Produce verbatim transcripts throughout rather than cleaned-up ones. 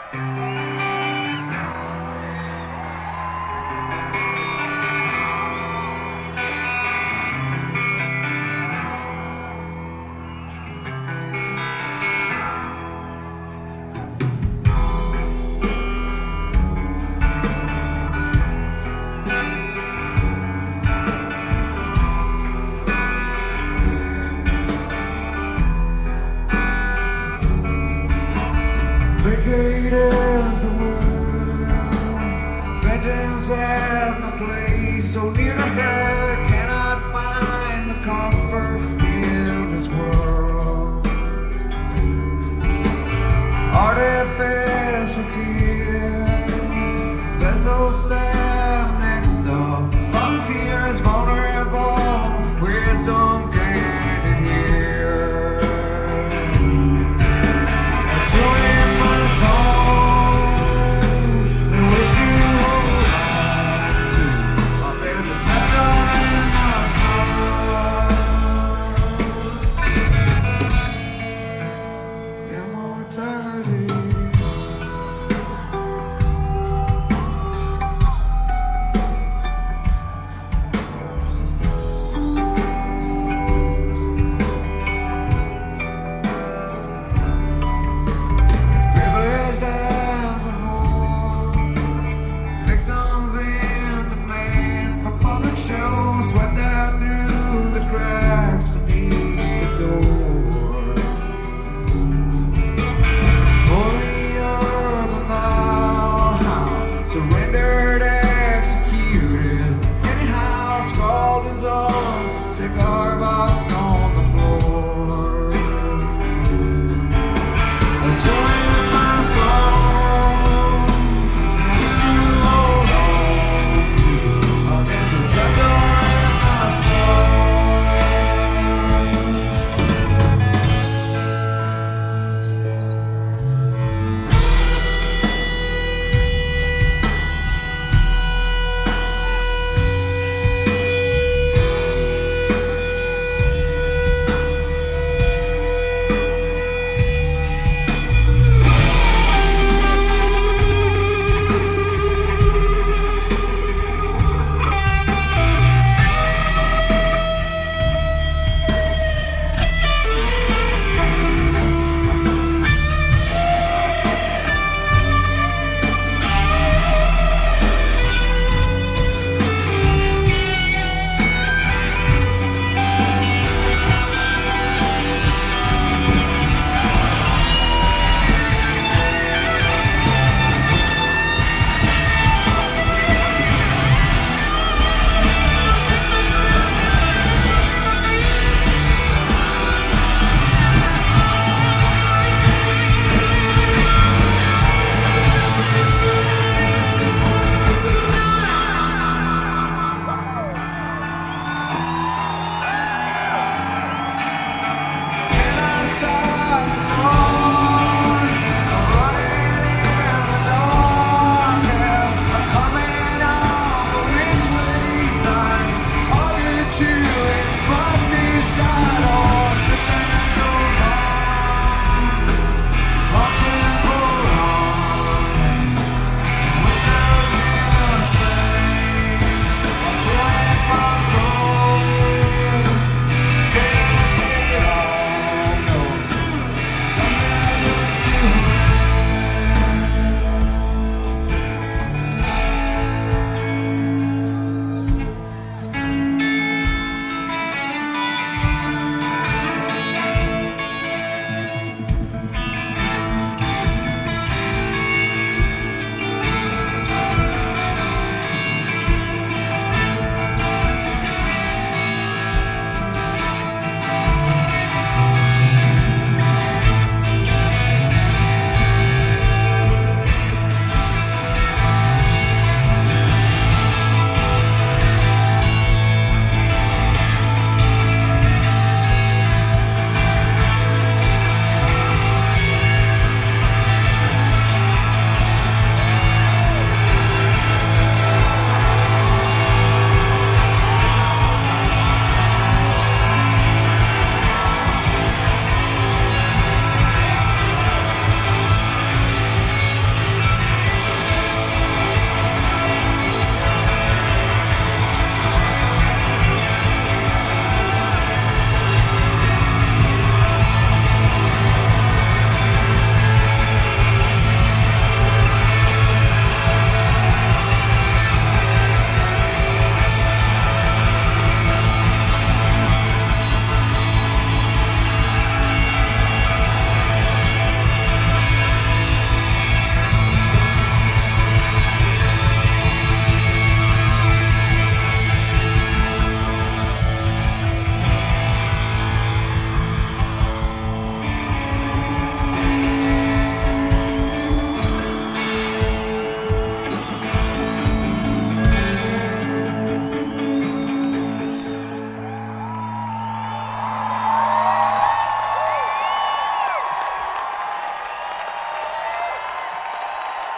Vacate is the word. Vengeance has no place. So near to her, cannot find the comfort in this world. Artificial tears, vessels stand next to frontiers vulnerable. Wisdom gained here. A trillion months old, and wish to hold on to. Oh, there's a temper in my soul. Immortality.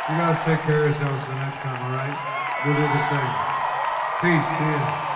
You guys take care of yourselves the next time, all right? We'll do the same. Peace. See ya.